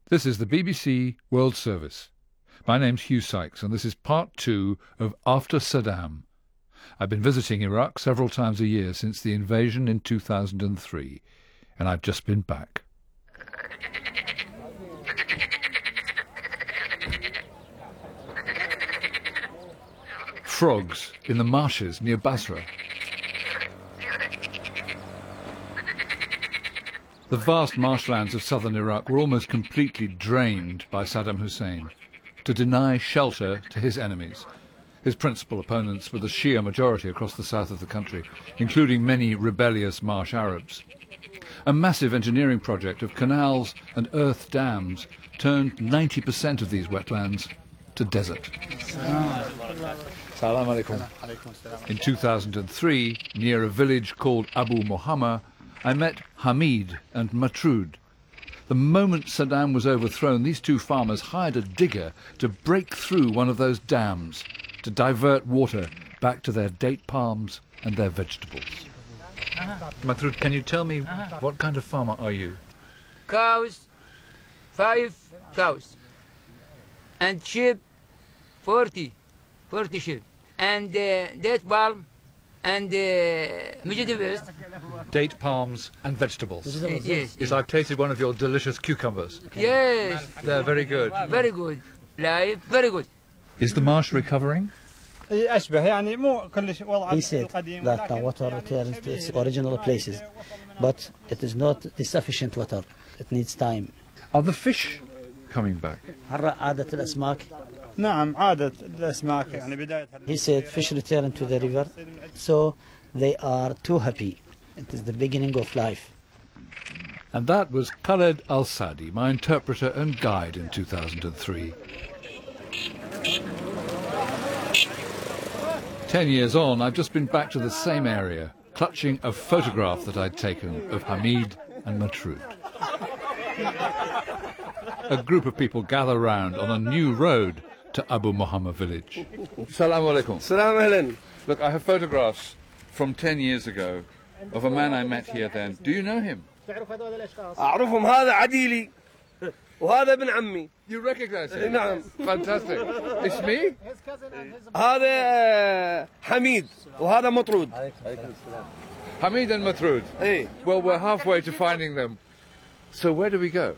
This is the BBC World Service. My name's Hugh Sykes, and this is part 2 of After Saddam. I've been visiting Iraq several times a year since the invasion in 2003, and I've just been back. Frogs in the marshes near Basra. The vast marshlands of southern Iraq were almost completely drained by Saddam Hussein to deny shelter to his enemies. His principal opponents were the Shia majority across the south of the country, including many rebellious marsh Arabs. A massive engineering project of canals and earth dams turned 90% of these wetlands to desert. Salam alaikum. In 2003, near a village called Abu Muhammad, I met Hamid and Matroud. The moment Saddam was overthrown, these two farmers hired a digger to break through one of those dams to divert water back to their date palms and their vegetables. Matroud, can you tell me what kind of farmer are you? Cows, 5 cows. And sheep, 40 sheep. And date palm and vegetables. Date palms and vegetables. Yes. I've tasted one of your delicious cucumbers. Yes. They're very good. Very good. Live, very good. Is the marsh recovering? He said that the water returns to its original places, but it is not sufficient water. It needs time. Are the fish coming back? He said fish return to the river, so they are too happy. It is the beginning of life. And that was Khaled Al-Sadi, my interpreter and guide in 2003. 10 years on, I've just been back to the same area, clutching a photograph that I'd taken of Hamid and Matroud. A group of people gather round on a new road to Abu Muhammad village. Salam alaikum. Salam alaikum. Look, I have photographs from 10 years ago of a man I met here then. Do you know him? أعرفهم هذا عديلي وهذا ابن عمي. You recognize him? نعم. Fantastic. It's me? هذا حميد وهذا مطرود. Hamid and Matroud. Hey. Well, we're halfway to finding them. So where do we go?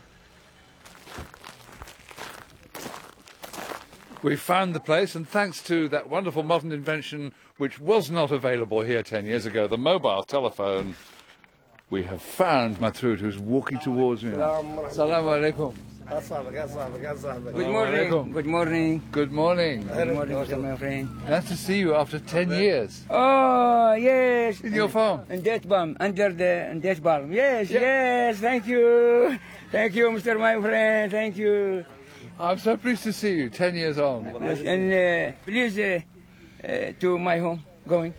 We found the place, and thanks to that wonderful modern invention which was not available here 10 years ago, the mobile telephone, we have found Matroud, who's walking towards me. Salam alaikum. Good morning. Good morning. Good morning. Good morning, my friend. Nice to see you after 10 years. Oh, yes. In your farm? In date palm, under the date palm. Yes, yes. Thank you. Thank you, Mr. My friend. Thank you. I'm so pleased to see you, 10 years on. Yes, and please to my home, going.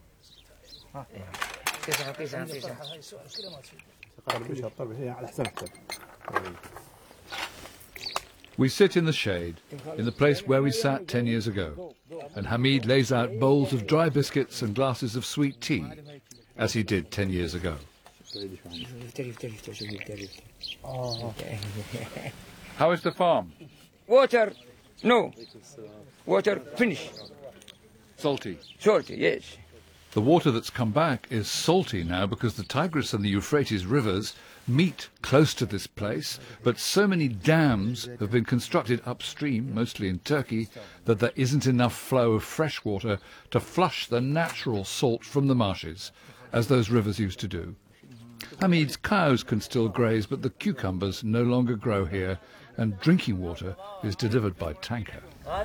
We sit in the shade, in the place where we sat 10 years ago, and Hamid lays out bowls of dry biscuits and glasses of sweet tea, as he did 10 years ago. How is the farm? Water, no. Water, finish. Salty. Salty, yes. The water that's come back is salty now because the Tigris and the Euphrates rivers meet close to this place, but so many dams have been constructed upstream, mostly in Turkey, that there isn't enough flow of fresh water to flush the natural salt from the marshes, as those rivers used to do. Hamid's cows can still graze, but the cucumbers no longer grow here, and drinking water is delivered by tanker.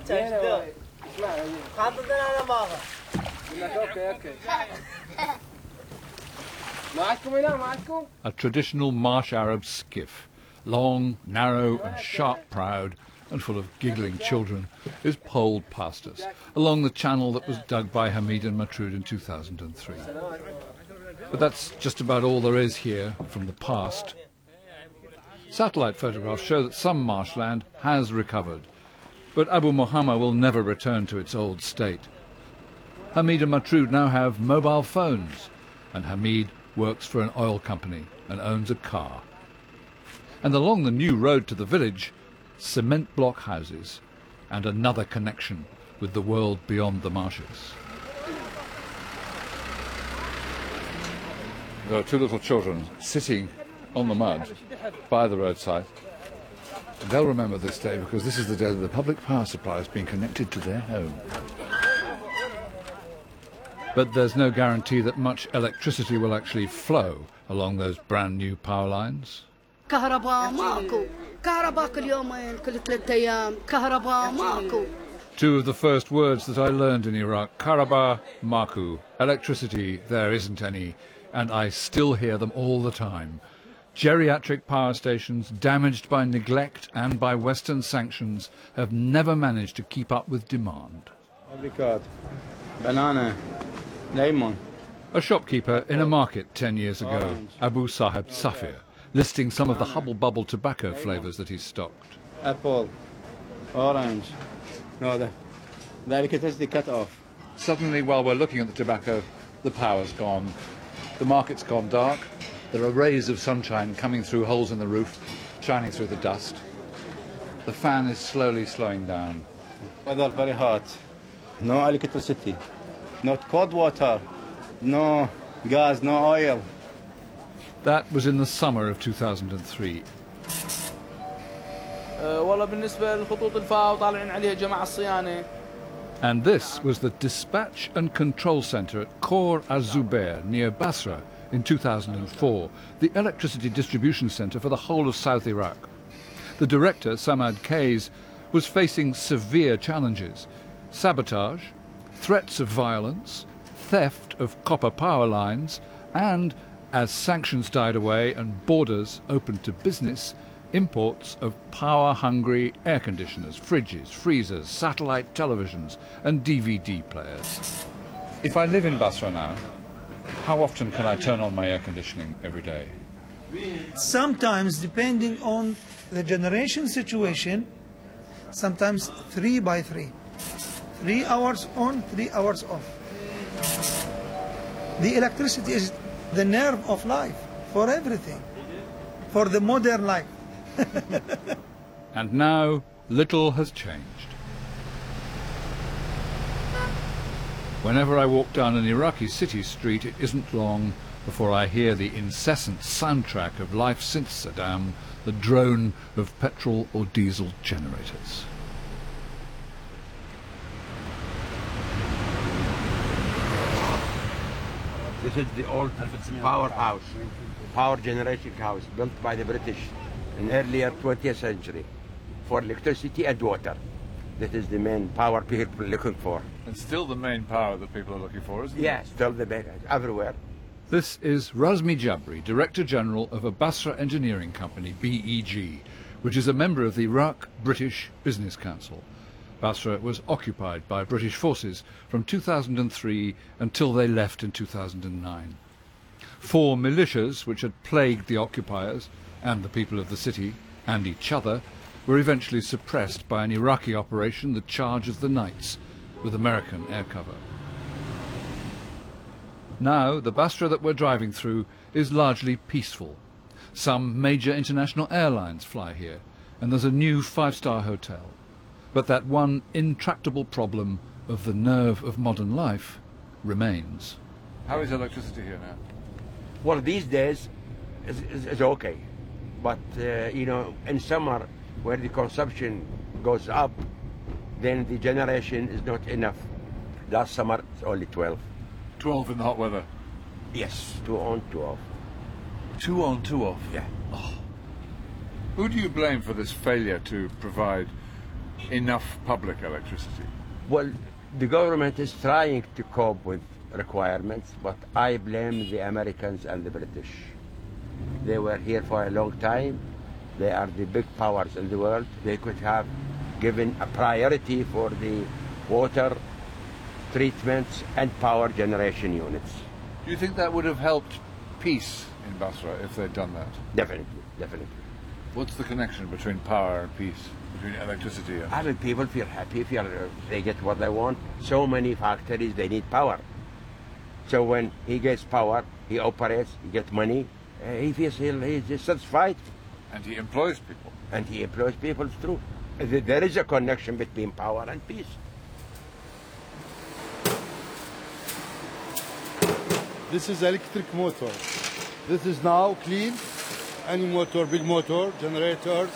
A traditional marsh Arab skiff, long, narrow and sharp-prowed and full of giggling children, is poled past us along the channel that was dug by Hamid and Matroud in 2003. But that's just about all there is here from the past. Satellite photographs show that some marshland has recovered, but Abu Muhammad will never return to its old state. Hamid and Matroud now have mobile phones, and Hamid works for an oil company and owns a car. And along the new road to the village, cement block houses and another connection with the world beyond the marshes. There are two little children sitting on the mud by the roadside. They'll remember this day because this is the day that the public power supply has been connected to their home. But there's no guarantee that much electricity will actually flow along those brand new power lines. كهرباء ماكو كهرباء كل يومين كل 3 أيام كهرباء ماكو. Two of the first words that I learned in Iraq, Karaba, Maku, electricity, there isn't any, and I still hear them all the time. Geriatric power stations, damaged by neglect and by Western sanctions, have never managed to keep up with demand. Apricot, banana, lemon. A shopkeeper in a market 10 years ago, Abu Sahib Safir, listing some of the Hubble Bubble tobacco flavours that he's stocked. Apple, orange. No, the electricity cut off. Suddenly, while we're looking at the tobacco, the power's gone. The market's gone dark. There are rays of sunshine coming through holes in the roof, shining through the dust. The fan is slowly slowing down. Weather very hot. No electricity. Not cold water. No gas, no oil. That was in the summer of 2003. والله بالنسبة للخطوط الفاو طالعين عليها جماعة الصيانة. And this was the dispatch and control center at Khor Az-Zubair near Basra in 2004, the electricity distribution center for the whole of South Iraq. The director, Samad Kays, was facing severe challenges: sabotage, threats of violence, theft of copper power lines, and, as sanctions died away and borders opened to business, imports of power-hungry air conditioners, fridges, freezers, satellite televisions and DVD players. If I live in Basra now, how often can I turn on my air conditioning every day? Sometimes, depending on the generation situation, sometimes 3 by 3. 3 hours on, 3 hours off. The electricity is the nerve of life for everything, for the modern life. And now, little has changed. Whenever I walk down an Iraqi city street, it isn't long before I hear the incessant soundtrack of life since Saddam, the drone of petrol or diesel generators. This is the old powerhouse, power generation house built by the British in earlier 20th century for electricity and water. That is the main power people are looking for. And still the main power that people are looking for, isn't it? Yes, still the main, everywhere. This is Razmi Jabri, Director General of a Basra engineering company, BEG, which is a member of the Iraq British Business Council. Basra was occupied by British forces from 2003 until they left in 2009. 4 militias, which had plagued the occupiers and the people of the city and each other, were eventually suppressed by an Iraqi operation, the Charge of the Knights, with American air cover. Now, the Basra that we're driving through is largely peaceful. Some major international airlines fly here, and there's a new 5-star hotel. But that one intractable problem of the nerve of modern life remains. How is electricity here now? Well, these days is okay. But, you know, in summer, where the consumption goes up, then the generation is not enough. Last summer, it's only 12. 12 in the hot weather? Yes, 2 on, 2 off. 2 on, 2 off? Yeah. Oh. Who do you blame for this failure to provide enough public electricity? Well, the government is trying to cope with requirements, but I blame the Americans and the British. They were here for a long time. They are the big powers in the world. They could have given a priority for the water treatments and power generation units. Do you think that would have helped peace in Basra if they'd done that? Definitely, definitely. What's the connection between power and peace, between electricity and... I mean, people feel happy if they get what they want. So many factories, they need power. So when he gets power, he operates, he gets money, he feels he's satisfied, And he employs people. And he employs people, it's true. There is a connection between power and peace. This is electric motor. This is now clean. Any motor, big motor, generators.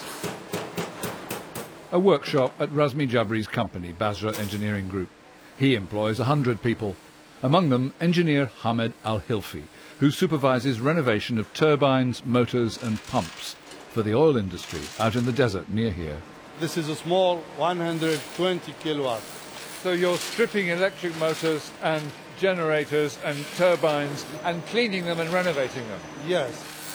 A workshop at Razmi Jabri's company, Basra Engineering Group. He employs 100 people, among them engineer Hamed Al-Hilfi, who supervises renovation of turbines, motors and pumps for the oil industry out in the desert near here. This is a small 120 kilowatt. So you're stripping electric motors and generators and turbines and cleaning them and renovating them? Yes.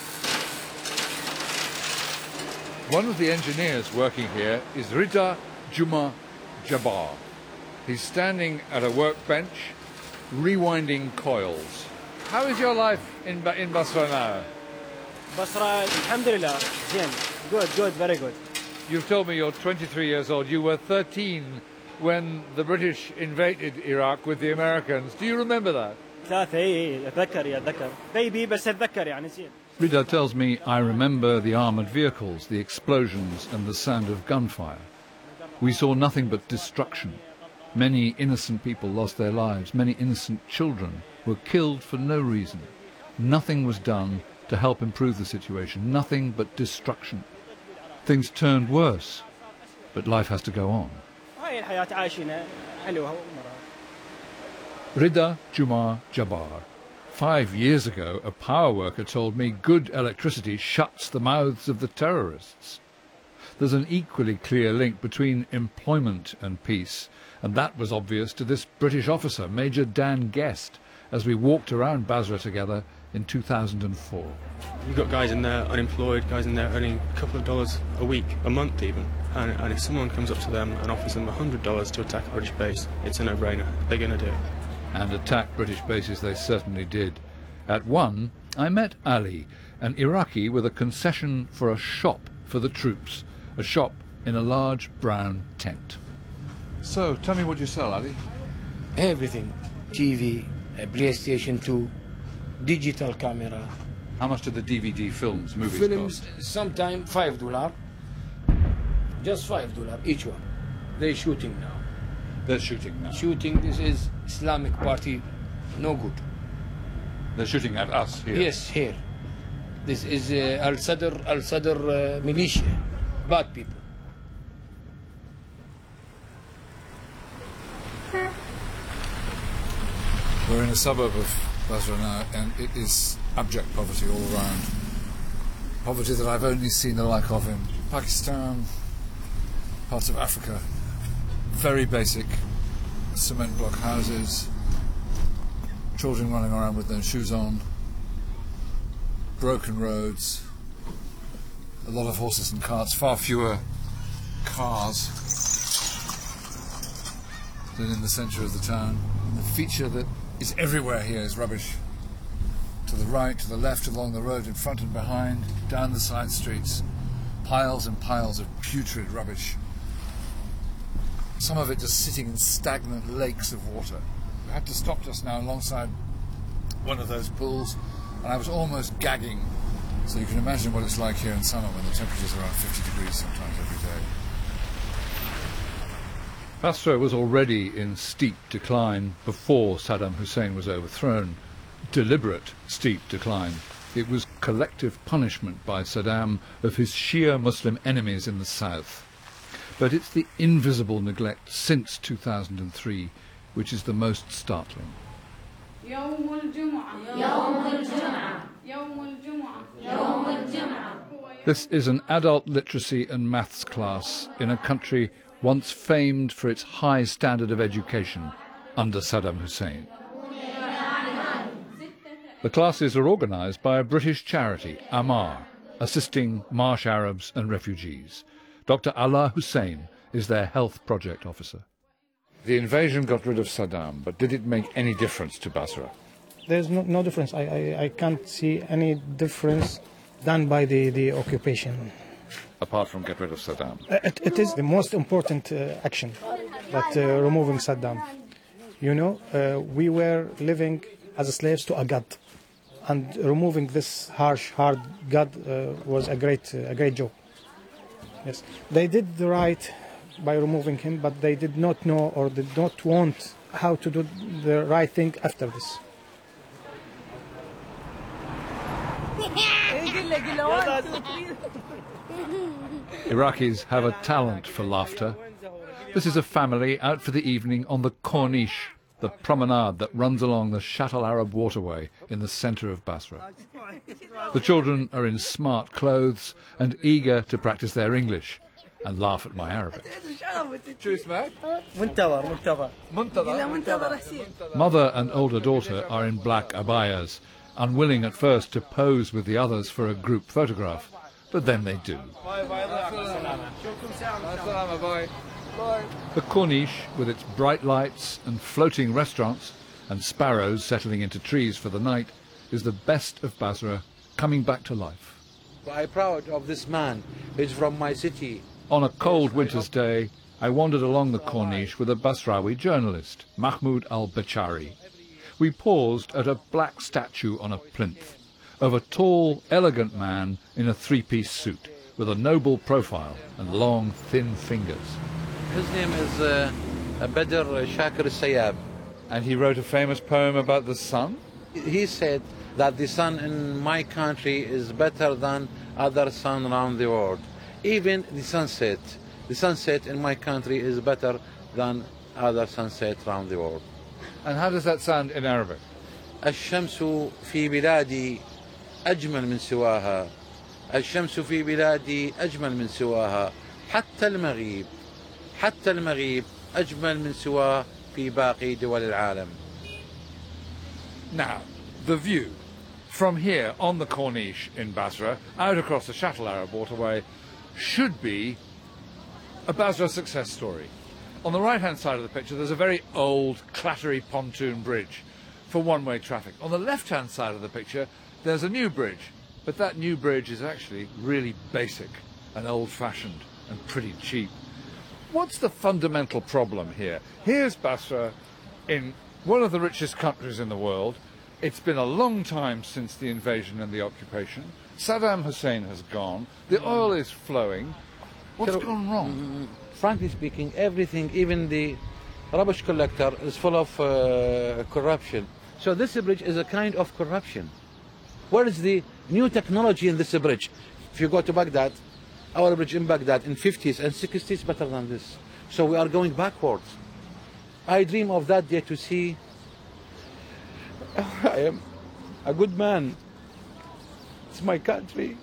One of the engineers working here is Rida Juma Jabbar. He's standing at a workbench, rewinding coils. How is your life in Basra now? Basra, alhamdulillah, good, very good. You've told me you're 23 years old. You were 13 when the British invaded Iraq with the Americans. Do you remember that? Rida tells me, I remember the armoured vehicles, the explosions and the sound of gunfire. We saw nothing but destruction. Many innocent people lost their lives. Many innocent children were killed for no reason. Nothing was done to help improve the situation. Nothing but destruction. Things turned worse, but life has to go on. Rida Juma Jabbar. 5 years ago, a power worker told me good electricity shuts the mouths of the terrorists. There's an equally clear link between employment and peace, and that was obvious to this British officer, Major Dan Guest, as we walked around Basra together in 2004. You've got guys in there unemployed, guys in there earning a couple of dollars a week, a month even. And if someone comes up to them and offers them $100 to attack a British base, it's a no-brainer. They're going to do it. And attack British bases they certainly did. At one, I met Ali, an Iraqi with a concession for a shop for the troops, a shop in a large brown tent. So, tell me what you sell, Ali. Everything. TV, PlayStation 2, digital camera. How much do the DVD films, movies cost? Sometimes $5. Just $5 each one. They're shooting now. They're shooting now? Shooting, this is Islamic Party, no good. They're shooting at us here? Yes, here. This is Al-Sadr militia, bad people. We're in a suburb of Basra now, and it is abject poverty all around. Poverty that I've only seen the like of in Pakistan, parts of Africa. Very basic cement block houses, children running around with no shoes on, broken roads, a lot of horses and carts, far fewer cars than in the centre of the town. And the feature that is everywhere here is rubbish. To the right, to the left, along the road, in front and behind, down the side streets, piles and piles of putrid rubbish. Some of it just sitting in stagnant lakes of water. We had to stop just now alongside one of those pools, and I was almost gagging. So you can imagine what it's like here in summer when the temperature's around 50 degrees sometimes every day. Basra was already in steep decline before Saddam Hussein was overthrown. Deliberate steep decline. It was collective punishment by Saddam of his Shia Muslim enemies in the south. But it's the invisible neglect since 2003 which is the most startling. This is an adult literacy and maths class in a country once famed for its high standard of education under Saddam Hussein. The classes are organised by a British charity, Amar, assisting marsh Arabs and refugees. Dr. Allah Hussein is their health project officer. The invasion got rid of Saddam, but did it make any difference to Basra? There's no difference. I can't see any difference done by the occupation. Apart from get rid of Saddam? It is the most important action, that removing Saddam. You know, we were living as slaves to a god. and removing this harsh, hard God was a great job. Yes, they did the right by removing him, but they did not know or did not want how to do the right thing after this. Iraqis have a talent for laughter. This is a family out for the evening on the Corniche, the promenade that runs along the Shatt al-Arab waterway in the centre of Basra. The children are in smart clothes and eager to practice their English and laugh at my Arabic. Mother and older daughter are in black abayas, unwilling at first to pose with the others for a group photograph, but then they do. The Corniche, with its bright lights and floating restaurants and sparrows settling into trees for the night, is the best of Basra coming back to life. I'm proud of this man. He's from my city. On a cold winter's day, I wandered along the Corniche with a Basrawi journalist, Mahmoud al-Bachari. We paused at a black statue on a plinth of a tall, elegant man in a three-piece suit with a noble profile and long, thin fingers. His name is Badr Shakir Sayab. And he wrote a famous poem about the sun? He said that the sun in my country is better than other sun around the world. Even the sunset in my country is better than other sunset around the world. And how does that sound in Arabic? الشمس في بلادي أجمل من سواها. الشمس في بلادي أجمل من سواها. حتى المغيب أجمل من سواه في باقي دول العالم. Now, the view from here on the Corniche in Basra, out across the Shatt al-Arab waterway, should be a Basra success story. On the right-hand side of the picture, there's a very old, clattery pontoon bridge for one-way traffic. On the left-hand side of the picture, there's a new bridge, but that new bridge is actually really basic and old-fashioned and pretty cheap. What's the fundamental problem here? Here's Basra in one of the richest countries in the world. It's been a long time since the invasion and the occupation. Saddam Hussein has gone. The oil is flowing. What's gone wrong? Frankly speaking, everything, even the rubbish collector, is full of corruption. So this bridge is a kind of corruption. Where is the new technology in this bridge? If you go to Baghdad, our bridge in Baghdad in 50s and 60s better than this. So we are going backwards. I dream of that day to see I am a good man. It's my country.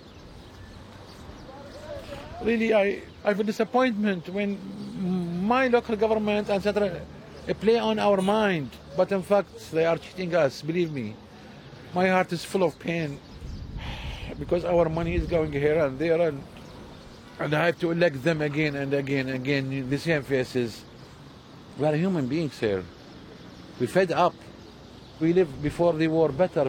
Really, I have a disappointment when my local government, etc., play on our mind. But in fact, they are cheating us, believe me. My heart is full of pain because our money is going here and there, and I have to elect them again and again and again, the same faces. We are human beings here. We fed up. We lived before the war better.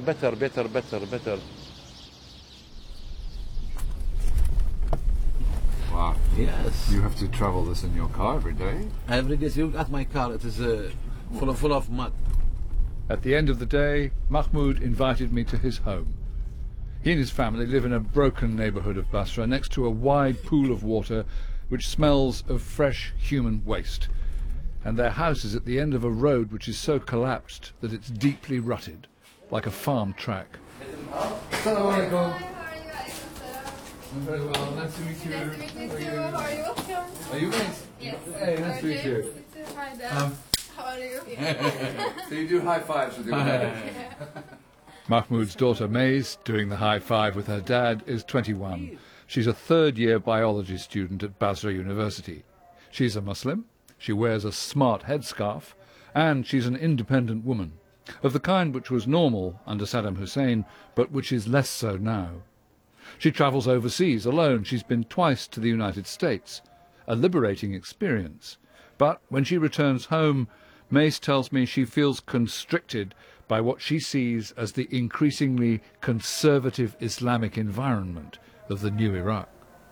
Wow. Yes. You have to travel this in your car every day? Every day, you look at my car, it is full of mud. At the end of the day, Mahmoud invited me to his home. He and his family live in a broken neighbourhood of Basra next to a wide pool of water which smells of fresh human waste. And their house is at the end of a road which is so collapsed that it's deeply rutted, like a farm track. Assalamu alaikum. I'm very well. Nice to meet you. Nice to meet you too. How are you? Are you guys? Yes. Hey, nice to meet you. Hi, Dad. How are you? So you do high fives with your dad? Mahmoud's daughter Mays, doing the high five with her dad, is 21. She's a third-year biology student at Basra University. She's a Muslim. She wears a smart headscarf, and she's an independent woman, of the kind which was normal under Saddam Hussein, but which is less so now. She travels overseas alone. She's been twice to the United States, a liberating experience. But when she returns home, Mace tells me she feels constricted by what she sees as the increasingly conservative Islamic environment of the new Iraq.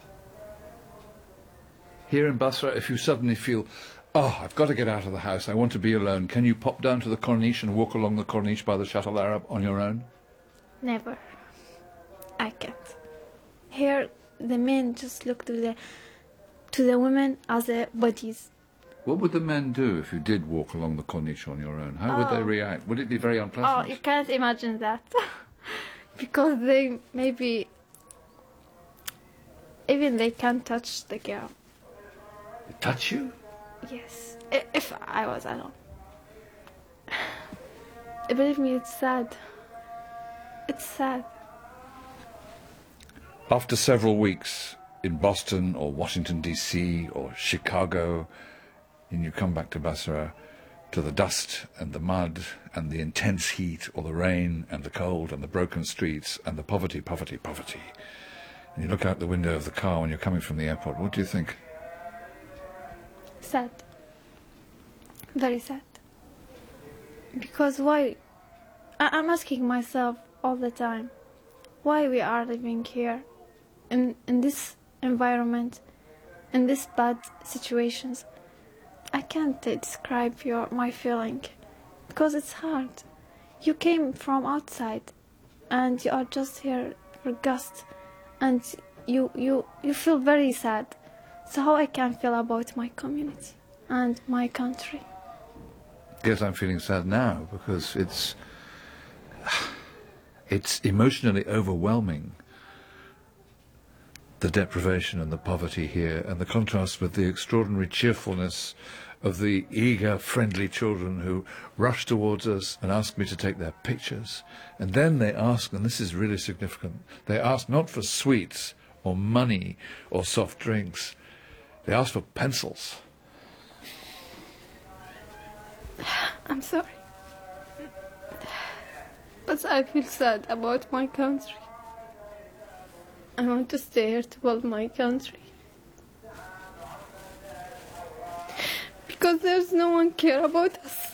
Here in Basra, if you suddenly feel, oh, I've got to get out of the house, I want to be alone, can you pop down to the Corniche and walk along the Corniche by the Shatt al-Arab on your own? Never. I can't. Here, the men just look to the women as bodies. What would the men do if you did walk along the Corniche on your own? How would they react? Would it be very unpleasant? Oh, you can't imagine that. Because they maybe... Even they can't touch the girl. Touch you? Yes. If I was alone. Believe me, it's sad. It's sad. After several weeks in Boston or Washington, D.C. or Chicago, and you come back to Basra, to the dust and the mud and the intense heat, or the rain and the cold and the broken streets and the poverty, poverty, poverty. And you look out the window of the car when you're coming from the airport, what do you think? Sad. Very sad. Because why? I'm asking myself all the time, why we are living here, in this environment, in these bad situations. I can't describe my feeling, because it's hard. You came from outside, and you are just here for guests, and you feel very sad. So how I can feel about my community and my country? Yes, I'm feeling sad now because it's emotionally overwhelming, the deprivation and the poverty here, and the contrast with the extraordinary cheerfulness of the eager, friendly children who rush towards us and ask me to take their pictures. And then they ask, and this is really significant, they ask not for sweets or money or soft drinks, they ask for pencils. I'm sorry. But I feel sad about my country. I want to stay here to build my country. Because there's no one care about us.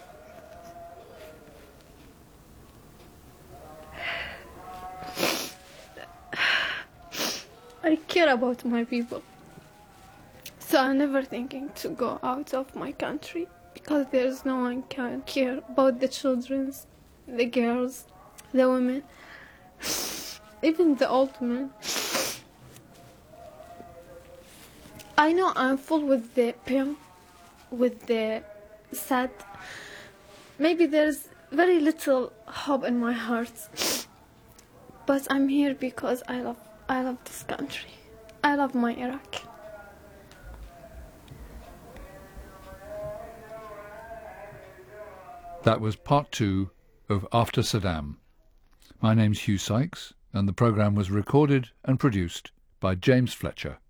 I care about my people. So I'm never thinking to go out of my country. Because there's no one can care about the children, the girls, the women, even the old men. I know I'm full with the pain, with the sad. Maybe there's very little hope in my heart. But I'm here because I love this country. I love my Iraq. That was part 2 of After Saddam. My name's Hugh Sykes, and the programme was recorded and produced by James Fletcher.